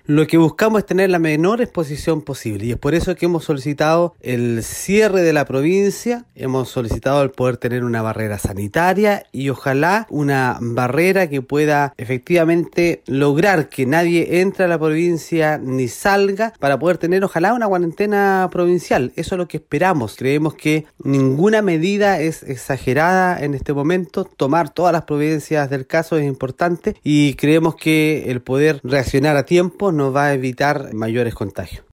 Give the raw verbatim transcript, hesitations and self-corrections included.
lo que buscamos es tener la menor exposición posible y es por eso que hemos solicitado el cierre de la provincia, hemos solicitado el poder tener una barrera sanitaria y ojalá una barrera que pueda efectivamente lograr que nadie entre a la provincia ni salga para poder tener ojalá una cuarentena provincial. Eso es lo que esperamos. Creemos que ninguna medida es exagerada en este momento. Tomar todas las provincias del caso es importante y creemos que el poder reaccionar a tiempo nos va a evitar mayores contagios.